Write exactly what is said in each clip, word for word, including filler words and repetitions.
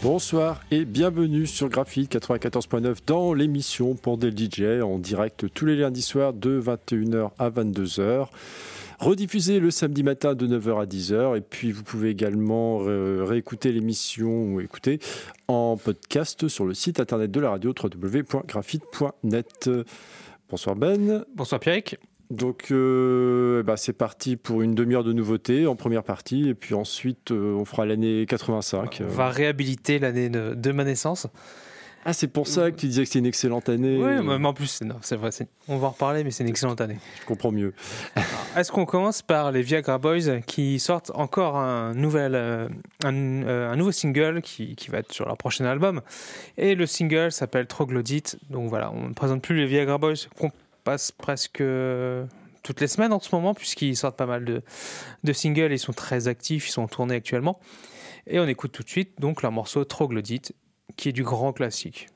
Bonsoir et bienvenue sur Graphite quatre-vingt-quatorze point neuf dans l'émission Pour des D J en direct tous les lundis soirs de vingt et une heures à vingt-deux heures. Rediffusé le samedi matin de neuf heures à dix heures. Et puis vous pouvez également ré- réécouter l'émission ou écouter en podcast sur le site internet de la radio w w w point graphite point net. Bonsoir Ben. Bonsoir Pierrick. Donc euh, bah c'est parti pour une demi-heure de nouveautés en première partie et puis ensuite euh, on fera l'année quatre-vingt-cinq. On va réhabiliter l'année de, de ma naissance. Ah, c'est pour ça que tu disais que c'était une excellente année. Oui, mais en plus, c'est, non, c'est vrai. C'est, on va en reparler, mais c'est une excellente année. Je comprends mieux. Alors, est-ce qu'on commence par les Viagra Boys qui sortent encore un, nouvel, euh, un, euh, un nouveau single qui, qui va être sur leur prochain album. Et le single s'appelle Troglodyte. Donc voilà, on ne présente plus les Viagra Boys qu'on passe presque toutes les semaines en ce moment, puisqu'ils sortent pas mal de, de singles. Ils sont très actifs, ils sont en tournée actuellement. Et on écoute tout de suite donc leur morceau Troglodyte, qui est du grand classique.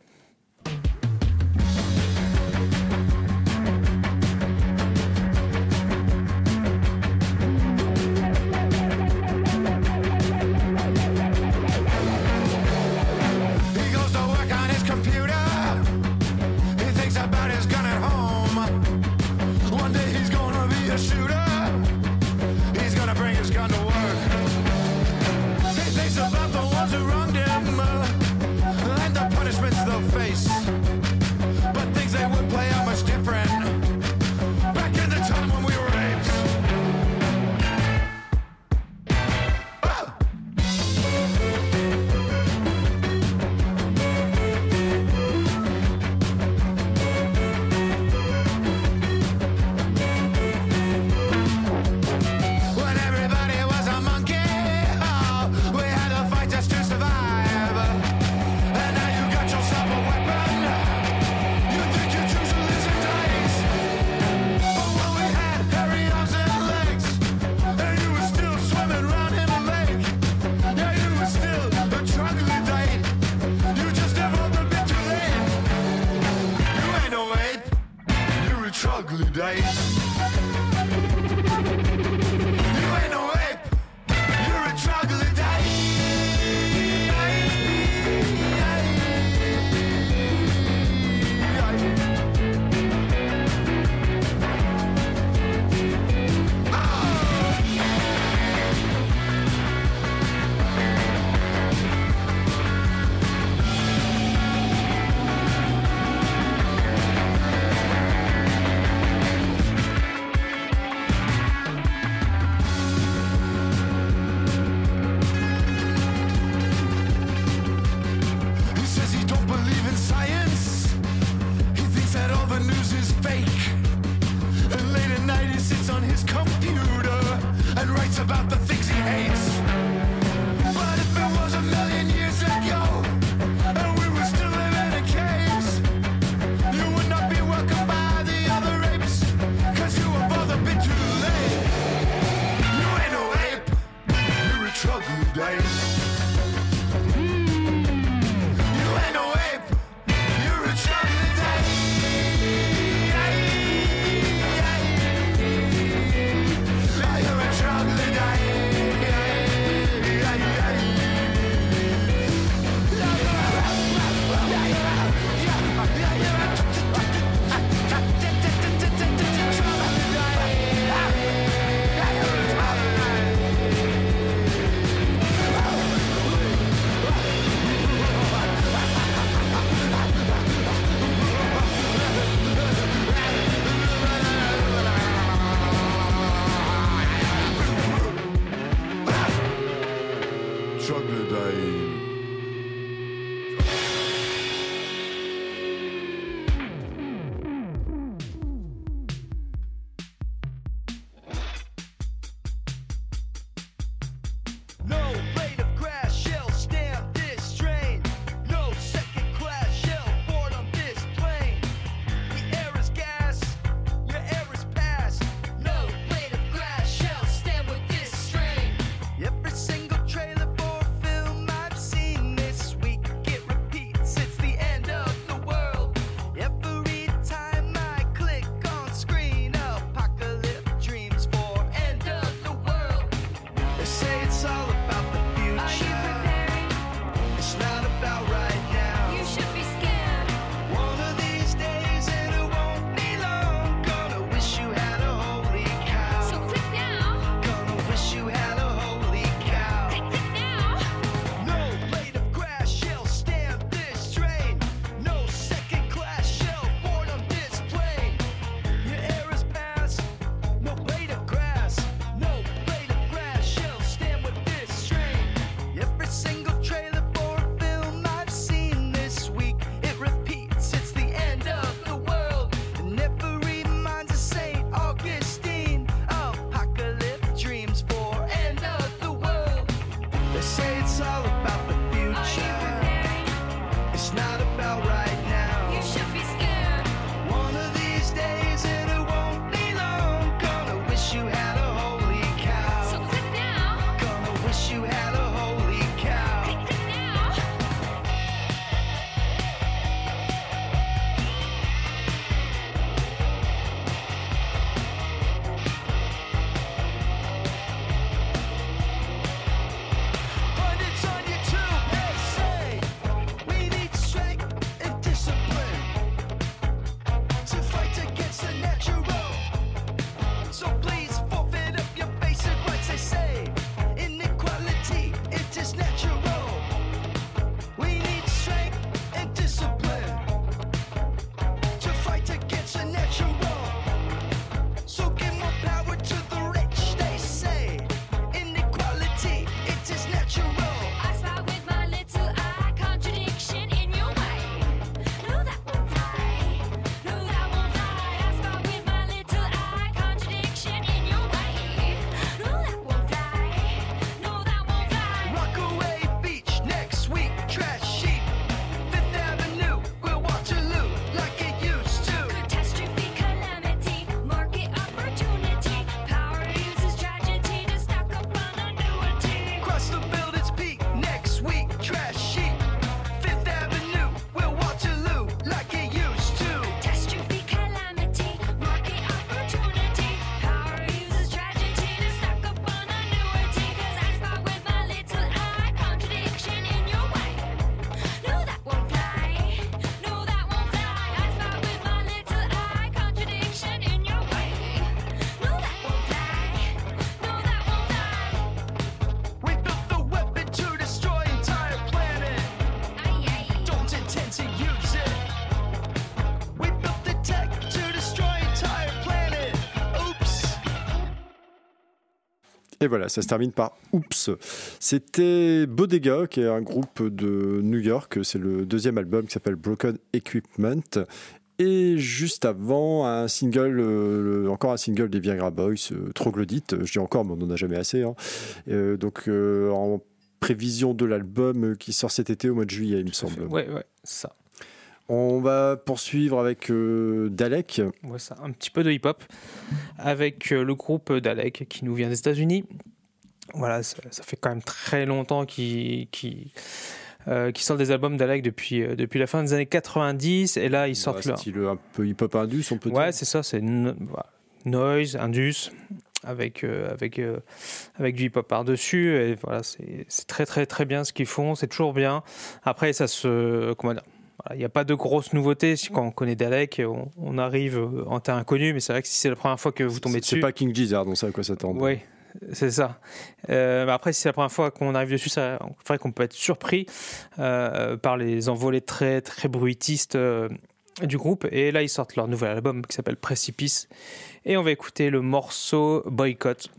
Et voilà, ça se termine par Oups. C'était Bodega, qui est un groupe de New York. C'est le deuxième album qui s'appelle Broken Equipment. Et juste avant, un single, euh, encore un single des Viagra Boys, euh, Troglodyte. Je dis encore, mais on n'en a jamais assez. Hein. Euh, donc, euh, en prévision de l'album qui sort cet été au mois de juillet, il me semble. Oui, ouais, ça. On va poursuivre avec euh, Dalek. Ouais, ça, un petit peu de hip-hop avec euh, le groupe Dalek qui nous vient des États-Unis. Voilà, ça, ça fait quand même très longtemps qu'ils... qu'ils... Euh, qui sortent des albums d'Alec depuis, euh, depuis la fin des années quatre-vingt-dix, et là ils sortent ouais, leur... style un peu hip-hop indus, on peut dire. Ouais, c'est ça, c'est no... noise, indus, avec, euh, avec, euh, avec du hip-hop par-dessus, et voilà, c'est, c'est très très très bien ce qu'ils font, c'est toujours bien. Après, ça se... Comment dire, il n'y a pas de grosses nouveautés. Quand on connaît Dalek, on, on arrive en terrain inconnu, mais c'est vrai que si c'est la première fois que vous tombez c'est, dessus... C'est pas King Gizzard, on sait à quoi s'attendre. Oui. C'est ça. Euh, après, si c'est la première fois qu'on arrive dessus, ça, c'est vrai qu'on peut être surpris euh, par les envolées très, très bruitistes euh, du groupe. Et là, ils sortent leur nouvel album qui s'appelle Precipice. Et on va écouter le morceau Boycott.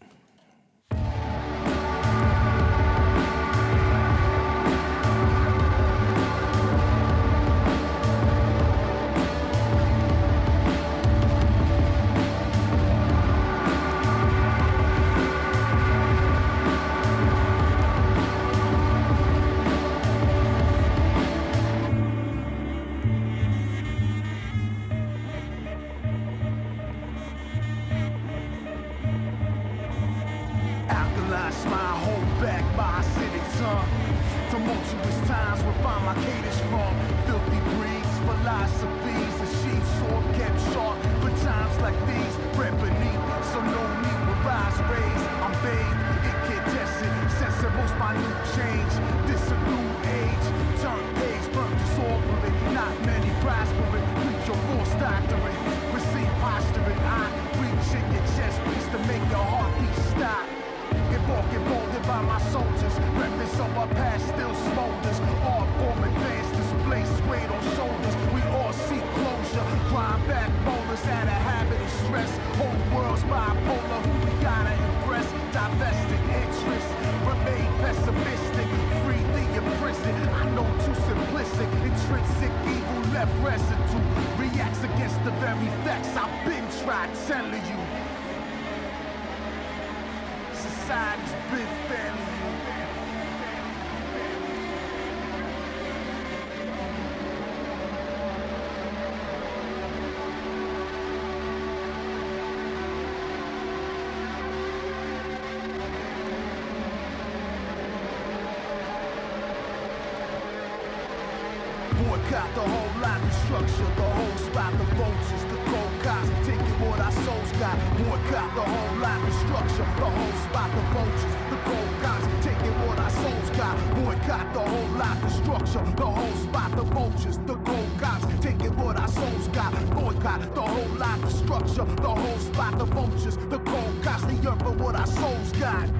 Boycott the whole line, the structure, the whole spot, the vultures, the cold cops, taking what our souls got. Boycott the whole line, the structure, the whole spot, the vultures, the cold cops, taking what our souls got. Boycott the whole line, the structure, the whole spot, the vultures, the cold cops, taking what our souls got. Boycott the whole line, the structure, the whole spot, the vultures, the cold cops, they yearn for what our souls got.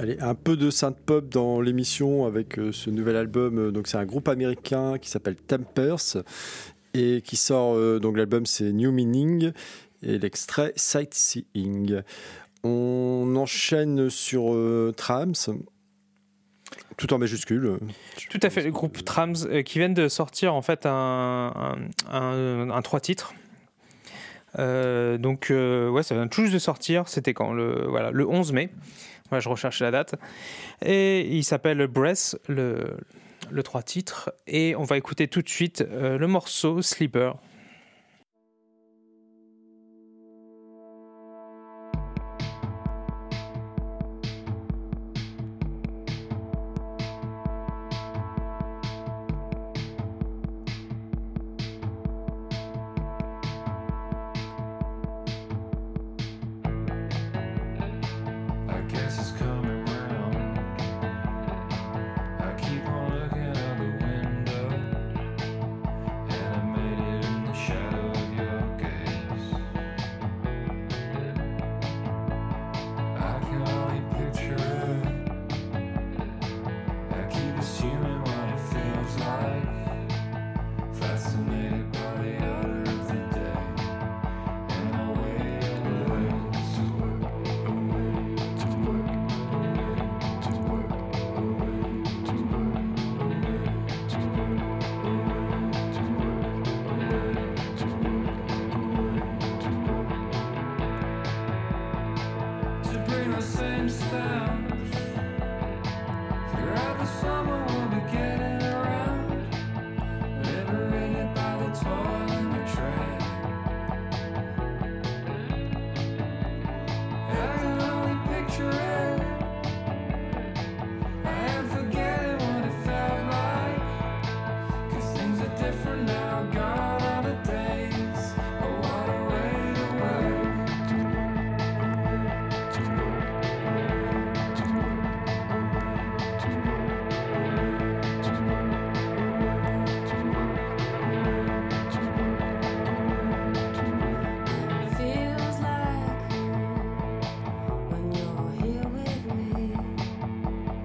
Allez, un peu de synth-pop dans l'émission avec euh, ce nouvel album. Donc c'est un groupe américain qui s'appelle Tempers et qui sort, euh, donc l'album c'est New Meaning et l'extrait Sightseeing. On enchaîne sur euh, Trams, tout en majuscule. Tout à fait, le groupe Trams euh, qui viennent de sortir en fait un, un, un, un trois titres. Euh, donc euh, ouais, ça vient tout juste de sortir. C'était quand le voilà le onze mai. Voilà, je recherchais la date. Et il s'appelle Breath, le le trois titres. Et on va écouter tout de suite euh, le morceau Sleeper.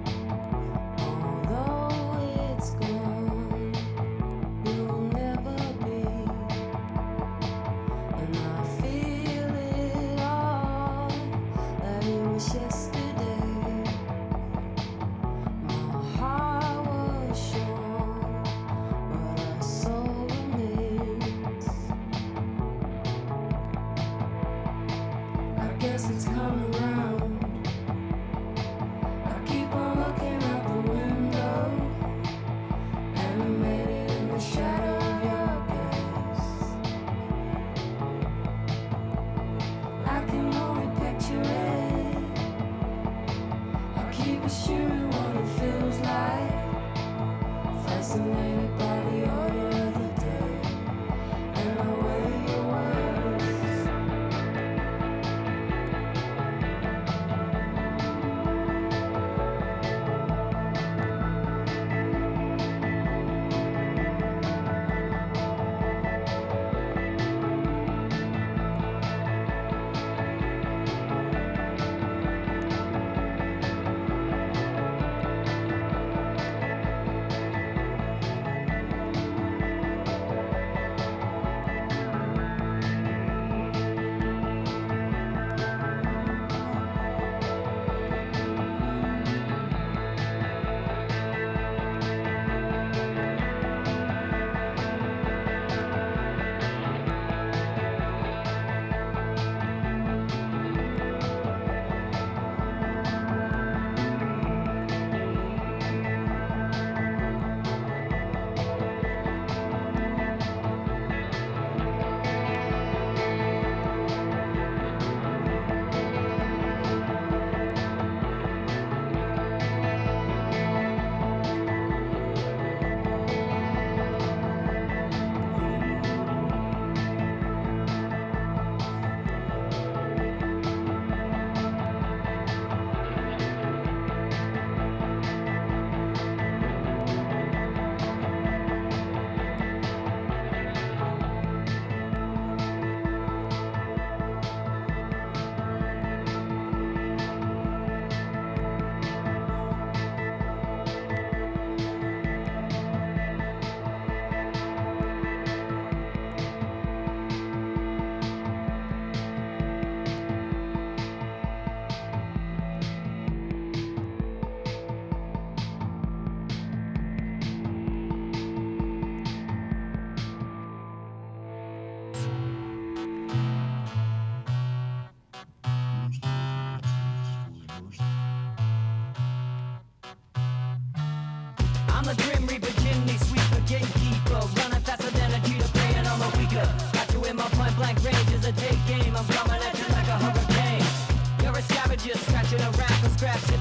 Never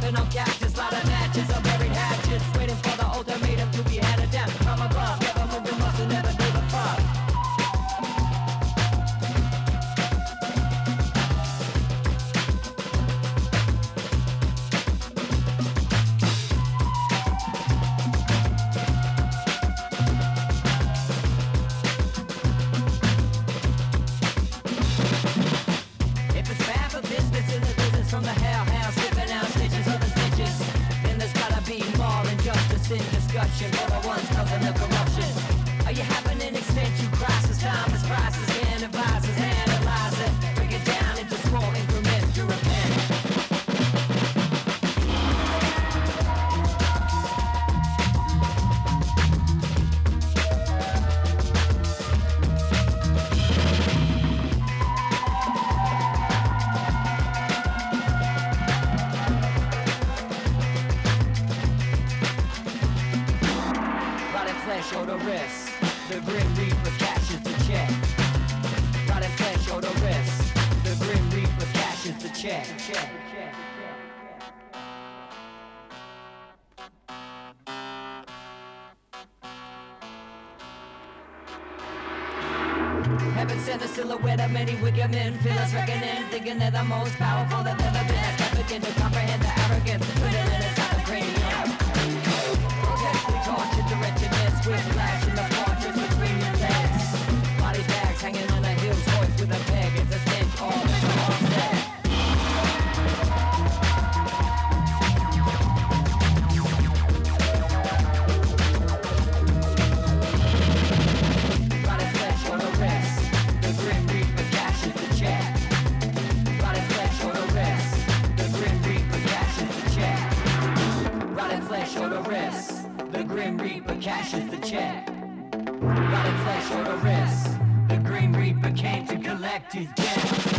Chopping on cactus, lot of matches, or buried hatches. Waiting for the ultimatum to be handed down. From above, never moving muscle, never gave a fuck. Discussion for the ones causing the corruption. Are you having an existential crisis? Time is crisis, and advisors analyze it. Break it down into small increments to repent. Or the wrist, the grim reaper cashes the check. Rotted flesh or the wrist, the grim reaper cashes the check. check, check. Heaven sent a silhouette of many wicked men. Feel us reckoning, thinking they're the most powerful they've ever been. I can't begin to comprehend the arrogance. Put it in inside the cranium. Grotesquely tortured, the wretchedness. Whiplash in the fortress between your legs. Body bags hanging on a hill's voice with a peg. It's a stench, all mental offset. Rotted flesh on the wrist. The grim reaper cashes the check. Rotted flesh on the wrist. The grim reaper cashes the check. Rotted flesh on the wrist. The Grim Reaper cashes the check. Rotted flesh on the wrist. The Grim Reaper came to collect his debt.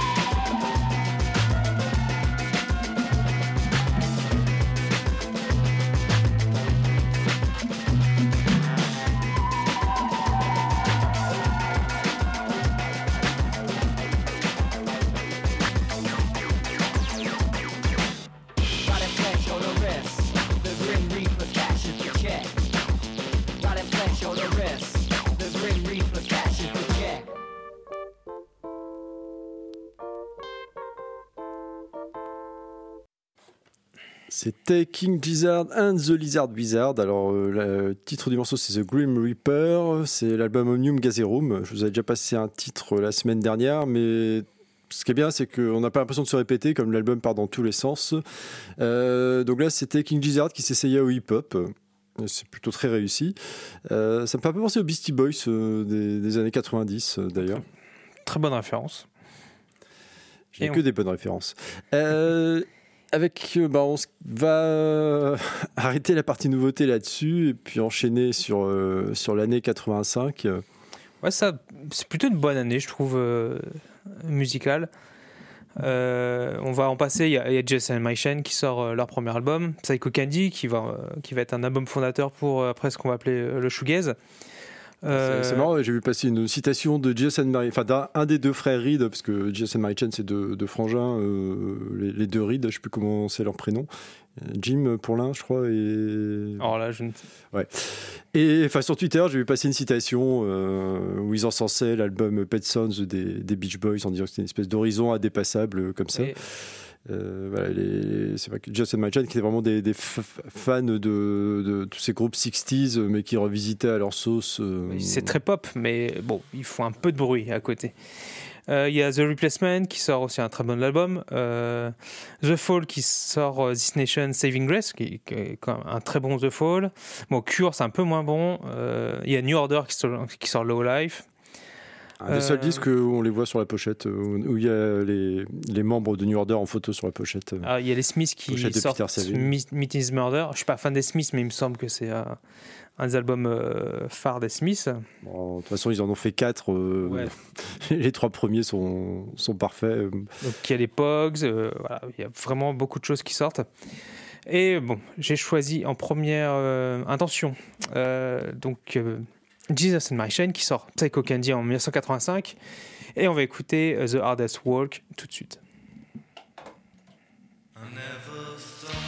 C'était King Gizzard and the Lizard Wizard. Alors, euh, le titre du morceau, c'est The Grim Reaper. C'est l'album Omnium Gazerum. Je vous avais déjà passé un titre la semaine dernière, mais ce qui est bien, c'est qu'on n'a pas l'impression de se répéter, comme l'album part dans tous les sens. Euh, donc là, c'était King Gizzard qui s'essayait au hip-hop. C'est plutôt très réussi. Euh, ça me fait un peu penser aux Beastie Boys euh, des, des années quatre-vingt-dix, euh, d'ailleurs. Très bonne référence. J'ai Et que on... des bonnes références. Euh... Avec, bah, on va arrêter la partie nouveauté là-dessus et puis enchaîner sur, euh, sur l'année quatre-vingt-cinq. Ouais, ça, c'est plutôt une bonne année, je trouve, euh, musicale. Euh, on va en passer. Il y a, y a Jess and My Shane qui sort euh, leur premier album, Psycho Candy, qui va, euh, qui va être un album fondateur pour euh, après ce qu'on va appeler euh, le shoegaze. Euh... C'est, c'est marrant, j'ai vu passer une citation de Jess and Mary, enfin d'un un des deux frères Reed, parce que Jess and Mary Chain c'est deux, deux frangins, euh, les, les deux Reed, je sais plus comment c'est leur prénom. Jim pour l'un, je crois, et. Alors là, je ne. Ouais. Et enfin sur Twitter, j'ai vu passer une citation euh, où ils encensaient l'album Pet Sounds des, des Beach Boys en disant que c'était une espèce d'horizon indépassable comme ça. Et... Euh, voilà, les, c'est pas que Jess and My Chain qui étaient vraiment des, des f- fans de, de tous ces groupes sixties mais qui revisitaient à leur sauce. Euh... C'est très pop, mais bon, il faut un peu de bruit à côté. Il euh, y a The Replacement qui sort aussi un très bon album. Euh, The Fall qui sort This Nation Saving Grace, qui, qui est quand même un très bon The Fall. Bon, Cure, c'est un peu moins bon. Il euh, y a New Order qui sort, qui sort Low Life. Un des seuls disques où on les voit sur la pochette, où il y a les, les membres de New Order en photo sur la pochette. Ah, il y a les Smiths qui sortent Meet Is Murder. Je ne suis pas fan des Smiths, mais il me semble que c'est euh, un des albums euh, phares des Smiths. Bon, de toute façon, ils en ont fait quatre. Euh, ouais. Les trois premiers sont, sont parfaits. Donc il y a les Pogs, euh, voilà, il y a vraiment beaucoup de choses qui sortent. Et bon, j'ai choisi en première euh, intention. Euh, donc... Euh, Jesus and My Shane qui sort Psycho Candy en dix-neuf cent quatre-vingt-cinq et on va écouter The Hardest Walk tout de suite. I never thought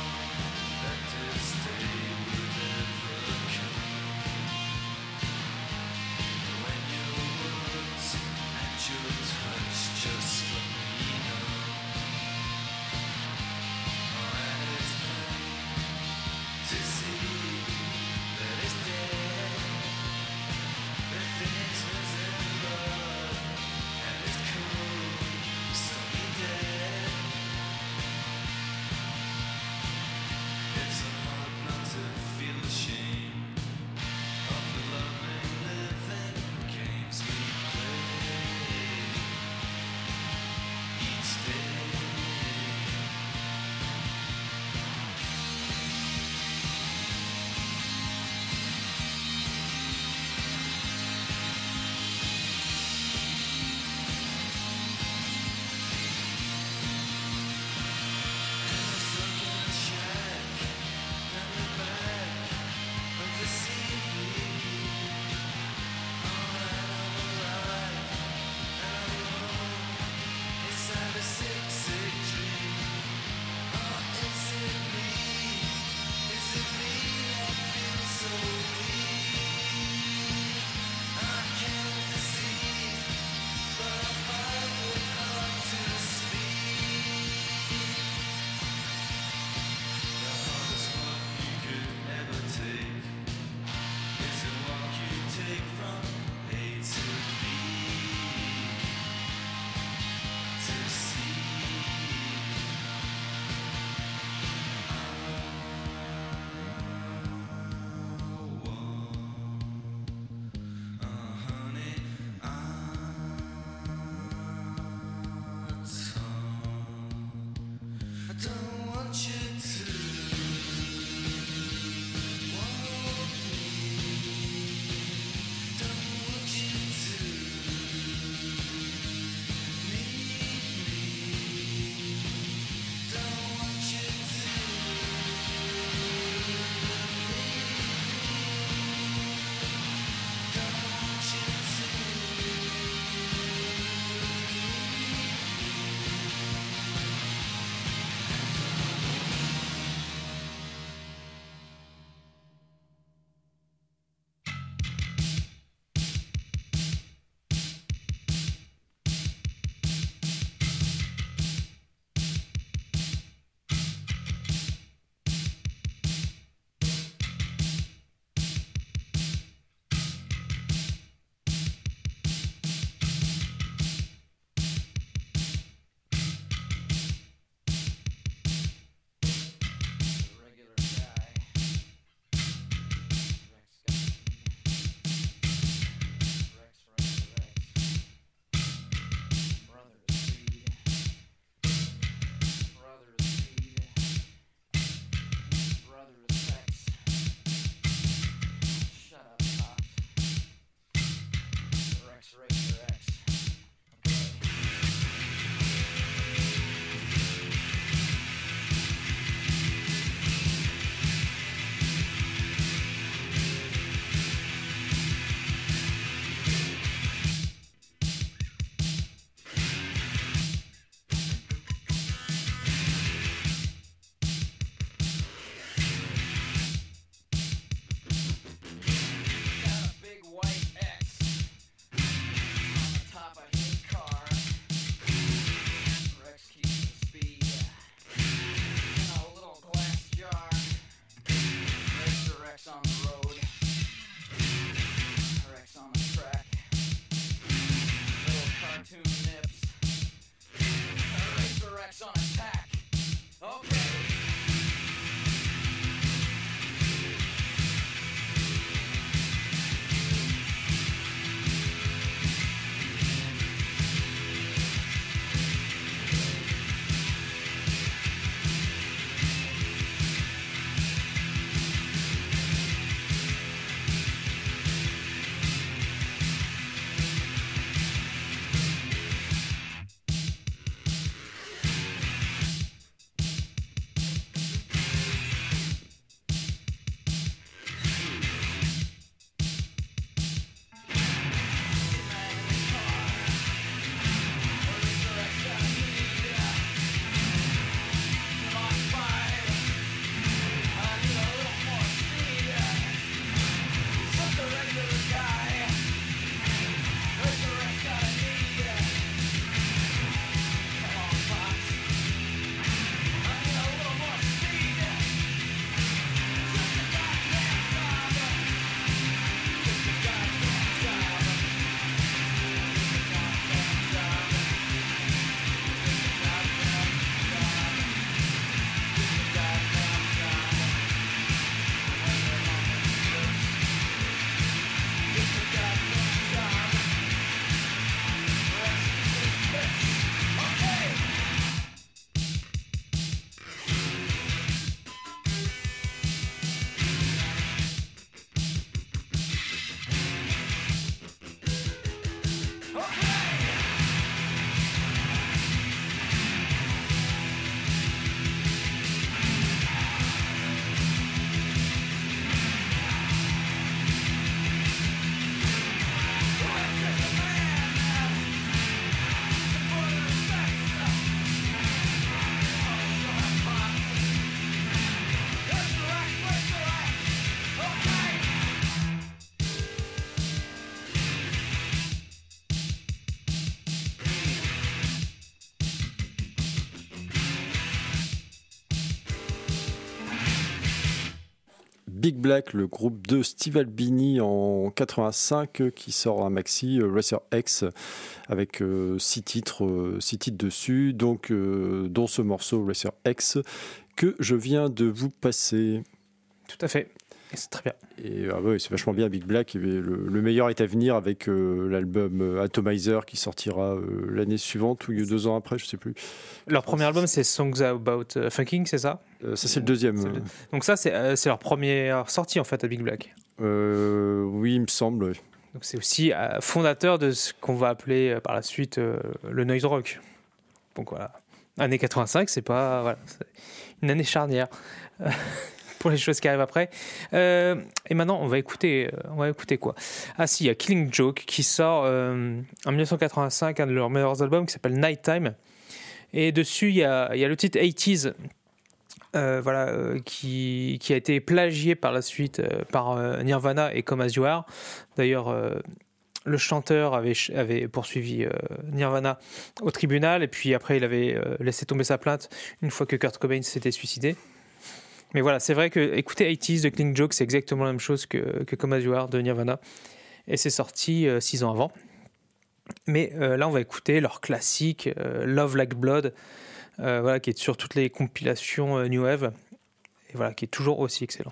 Big Black, le groupe de Steve Albini en quatre-vingt-cinq qui sort un maxi euh, Racer X avec euh, six titres, euh, six titres dessus, donc euh, dont ce morceau Racer X que je viens de vous passer. Tout à fait. Et c'est très bien. Et ah ouais, c'est vachement bien Big Black. Et le, le meilleur est à venir avec euh, l'album euh, Atomizer qui sortira euh, l'année suivante ou deux ans après, je sais plus. Leur premier album, c'est Songs About uh, Funking, c'est ça euh, Ça, c'est le deuxième. C'est le... Donc ça, c'est, euh, c'est leur première sortie en fait à Big Black. Euh, oui, il me semble. Ouais. Donc c'est aussi euh, fondateur de ce qu'on va appeler euh, par la suite euh, le noise rock. Donc voilà, année quatre-vingt-cinq, c'est pas voilà, c'est une année charnière. Pour les choses qui arrivent après. Euh, et maintenant, on va écouter, on va écouter quoi ? Ah si, il y a Killing Joke qui sort euh, en dix-neuf cent quatre-vingt-cinq, un de leurs meilleurs albums qui s'appelle Nighttime. Et dessus, il y a, il y a le titre eighties, euh, voilà, euh, qui, qui a été plagié par la suite euh, par euh, Nirvana et Come As You Are. D'ailleurs, euh, le chanteur avait, avait poursuivi euh, Nirvana au tribunal et puis après, il avait euh, laissé tomber sa plainte une fois que Kurt Cobain s'était suicidé. Mais voilà, c'est vrai que écouter eighties de Killing Joke, c'est exactement la même chose que, que Come As You Are de Nirvana. Et c'est sorti euh, six ans avant. Mais euh, là, on va écouter leur classique euh, Love Like Blood, euh, voilà, qui est sur toutes les compilations euh, New Wave. Et voilà, qui est toujours aussi excellent.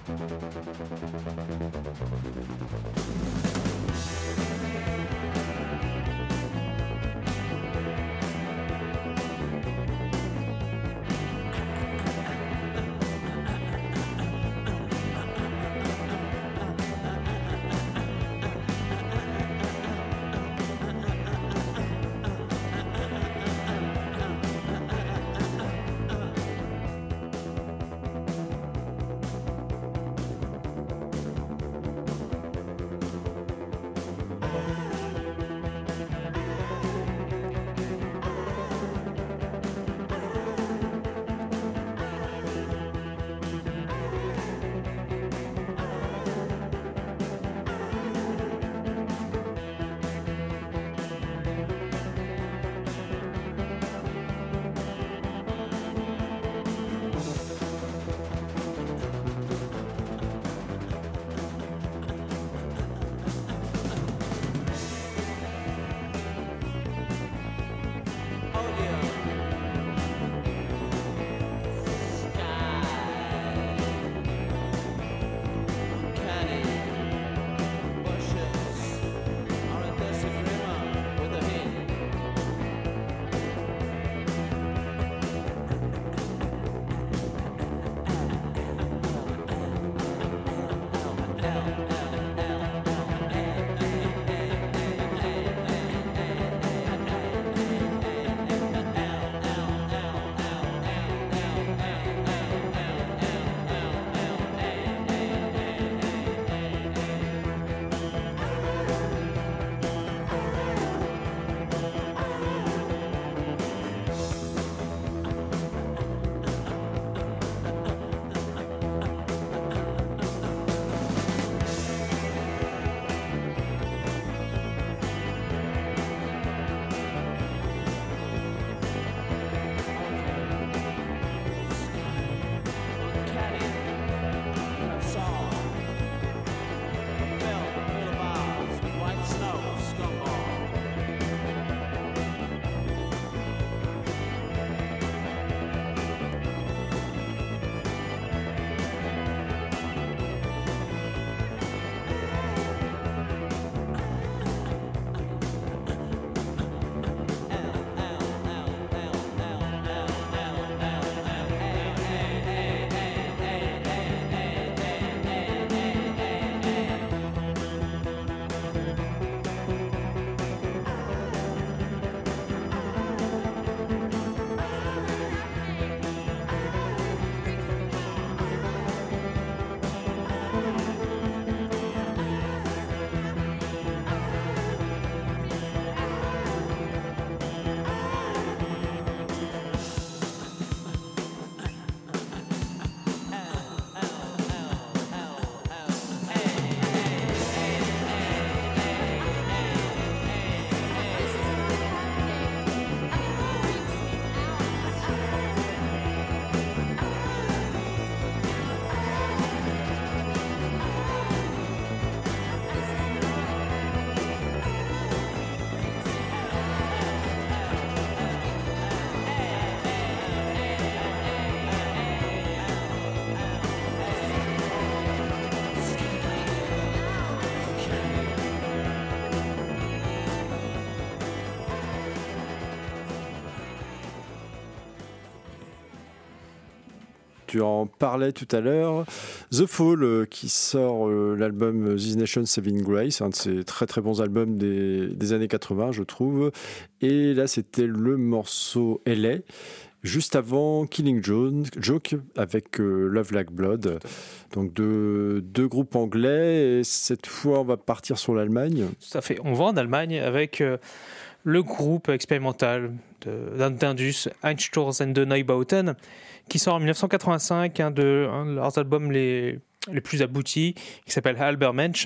Tu en parlais tout à l'heure. The Fall, euh, qui sort euh, l'album This Nation Saving Grace, un de ces très très bons albums des, des années quatre-vingts, je trouve. Et là, c'était le morceau L A. Juste avant Killing Joke avec euh, Love Like Blood. Donc deux, deux groupes anglais. Et cette fois, on va partir sur l'Allemagne. Tout à fait. On va en Allemagne avec euh, le groupe expérimental de, d'Indus, Einstürzende Neubauten, qui sort en dix-neuf cent quatre-vingt-cinq, un de, un de leurs albums les, les plus aboutis, qui s'appelle Halber Mensch.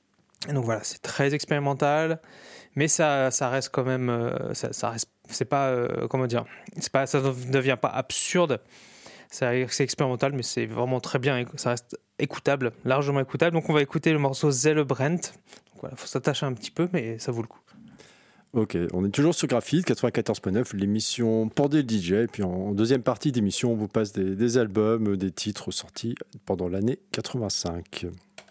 Et donc voilà, c'est très expérimental, mais ça, ça reste quand même... Euh, ça, ça reste, c'est pas... Euh, comment dire c'est pas, ça ne devient pas absurde. C'est, c'est expérimental, mais c'est vraiment très bien. Ça reste écoutable, largement écoutable. Donc on va écouter le morceau Zelle Brent. Donc voilà, il faut s'attacher un petit peu, mais ça vaut le coup. Ok, on est toujours sur Graphite, quatre-vingt-quatorze point neuf, l'émission pour des D J. Et puis en deuxième partie d'émission, on vous passe des, des albums, des titres sortis pendant l'année quatre-vingt-cinq.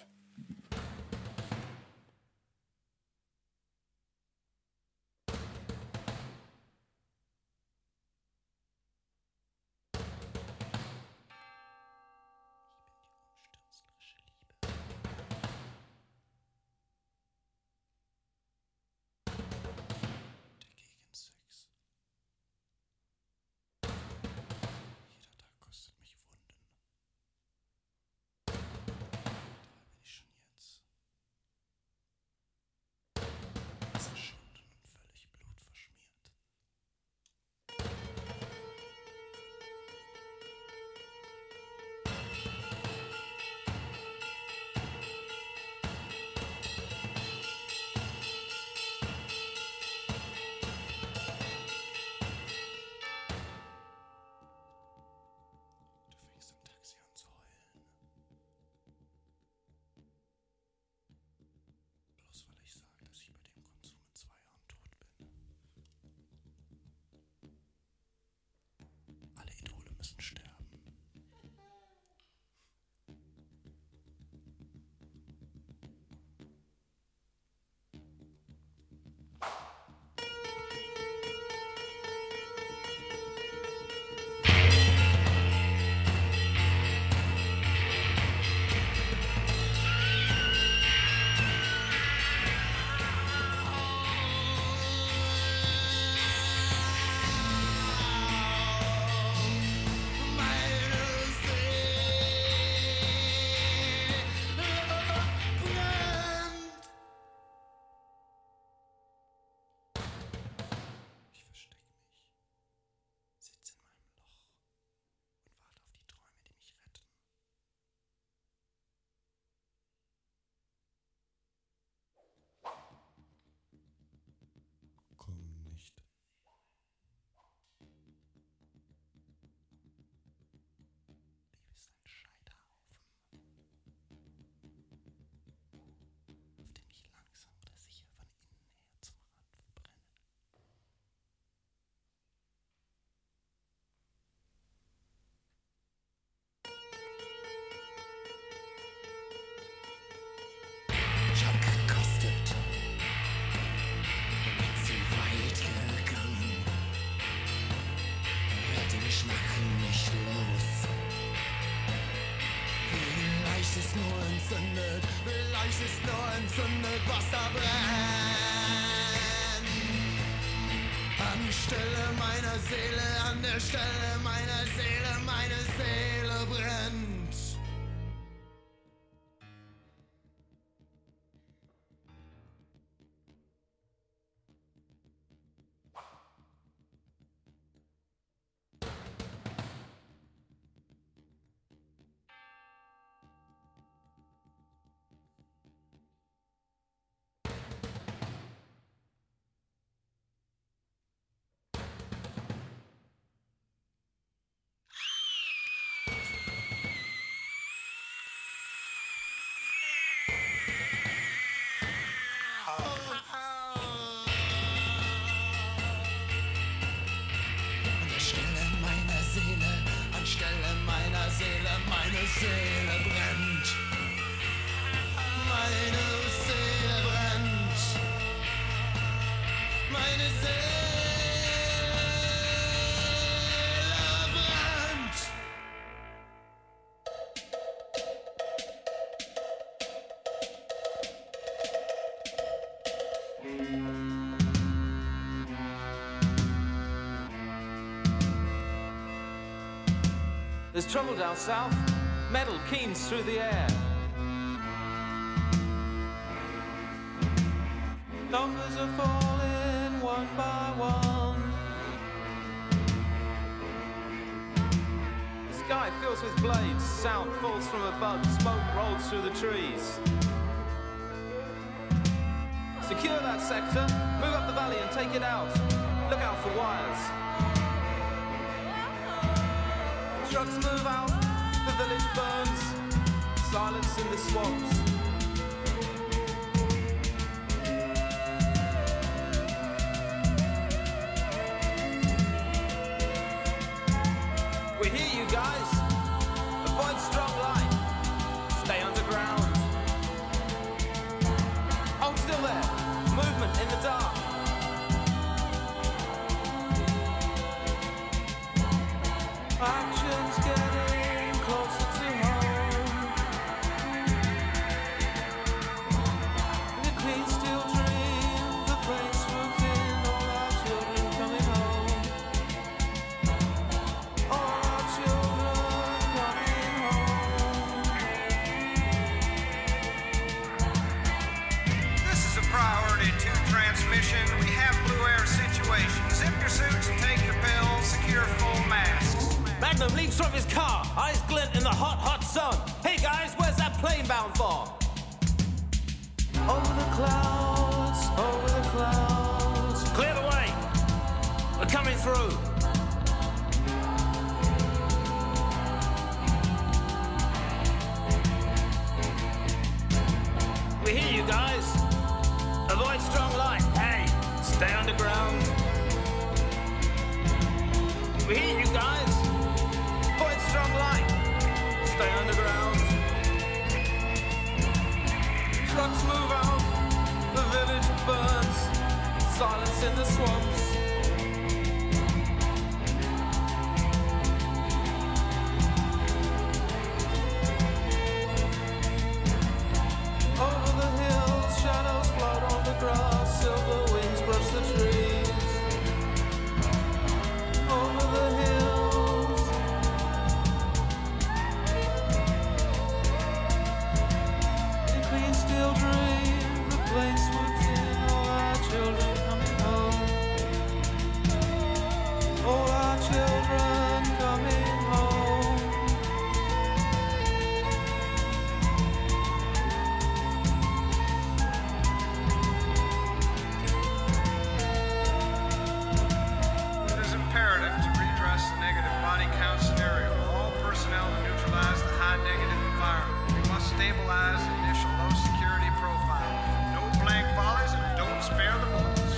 There's trouble down south, metal keens through the air. Numbers are falling one by one. The sky fills with blades, sound falls from above, smoke rolls through the trees. Secure that sector, move up the valley and take it out. Look out for wires. Trucks move out, the village burns, silence in the swamps. ignition, we have blue air situation. Zip your suits and take your pills, secure full masks. Magnum leaps from his car, eyes glint in the hot, hot sun. Hey guys, where's that plane bound for? Over the clouds, over the clouds. Clear the way. We're coming through. We hear you guys. Avoid strong light. Hey, stay underground. We hear you guys. Avoid strong light. Stay underground. Trucks move out. The village burns. Silence in the swamps. Over the hills, shadows float on the grass. Silver wings brush the trees. Over the hills. In a clean steel dream, the plane swoops in. All our children coming home. All our children coming home. It is imperative to redress the negative body count scenario. All personnel to neutralize the high negative environment. We must stabilize the initial low security profile. No blank volleys and don't spare the bullets.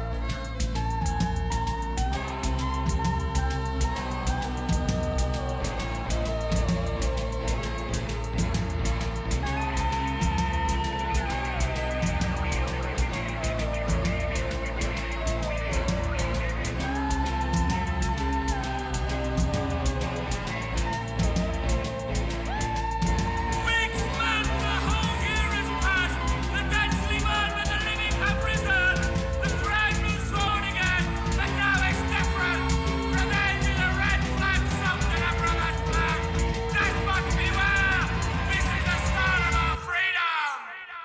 Weeks, man, the whole year has passed. The dead sleep on, but the living have risen. The crowd moves forward again, but now it's different. Revenge is a red flag, something a brother's plan. Despots beware! This is the start of our freedom!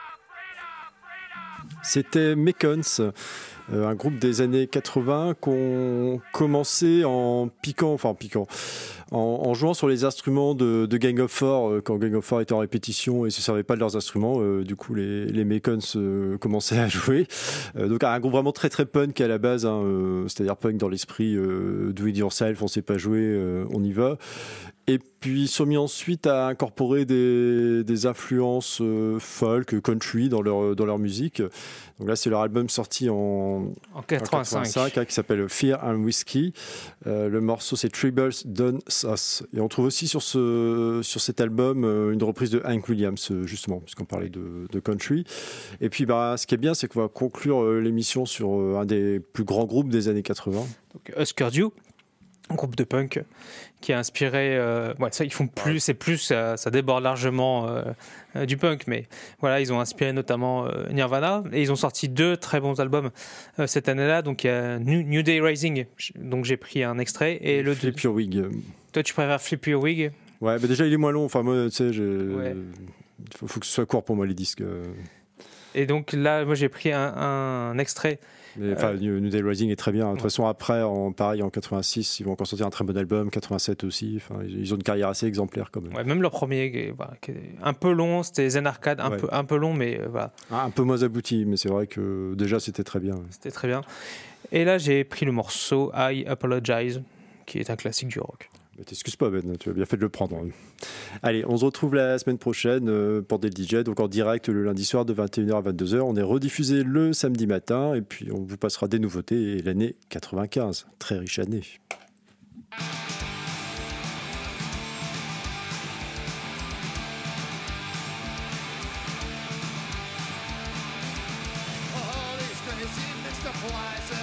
C'était Mekons, euh, un groupe des années quatre-vingts qu'on commençait en piquant, enfin en piquant, en, en jouant sur les instruments de, de Gang of Four, euh, quand Gang of Four était en répétition et se servait pas de leurs instruments, euh, du coup les, les Mekons euh, commençaient à jouer. Euh, donc un groupe vraiment très très punk à la base, hein, euh, c'est-à-dire punk dans l'esprit euh, do it yourself, on sait pas jouer, euh, on y va. Et puis ils sont mis ensuite à incorporer des, des influences euh, folk, country dans leur, dans leur musique. Donc là, c'est leur album sorti en, En quatre-vingt-cinq. en quatre-vingt-cinq, hein, qui s'appelle Fear and Whiskey. Euh, le morceau, c'est Tribbles Done Us. Et on trouve aussi sur, ce, sur cet album euh, une reprise de Hank Williams, euh, justement, puisqu'on parlait de, de country. Et puis, bah, ce qui est bien, c'est qu'on va conclure euh, l'émission sur euh, un des plus grands groupes des années quatre-vingts. Donc, Husker Du, un groupe de punk qui a inspiré. Euh, ouais, ça, ils font plus, c'est plus, ça, ça déborde largement euh, euh, du punk, mais voilà, ils ont inspiré notamment euh, Nirvana et ils ont sorti deux très bons albums euh, cette année-là. Donc il y a New, New Day Rising, donc j'ai pris un extrait et le Flip Your Wig. Toi, tu préfères Flip Your Wig? Ouais, bah déjà, il est moins long. Enfin, moi, tu sais, il Ouais. faut, faut que ce soit court pour moi, les disques. Et donc là, moi, j'ai pris un, un extrait. Mais enfin, New New Day Rising est très bien. De toute Ouais. façon, après, en, pareil, en quatre-vingt-six, ils vont encore sortir un très bon album. quatre-vingt-sept aussi. Enfin, ils ont une carrière assez exemplaire quand même. Ouais, même leur premier, qui est- voilà, qui est un peu long, c'était Zen Arcade, un, Ouais. peu, un peu long, mais euh, voilà, Ah, un peu moins abouti, mais c'est vrai que déjà, c'était très bien. c'était très bien. Et là, j'ai pris le morceau I Apologize, qui est un classique du rock. Mais t'excuses pas, Ben, tu as bien fait de le prendre. Allez, on se retrouve la semaine prochaine euh, pour Del D J, donc en direct le lundi soir de vingt et une heures à vingt-deux heures. On est rediffusé le samedi matin et puis on vous passera des nouveautés et l'année quatre-vingt-quinze. Très riche année. All these crazy mixed up lies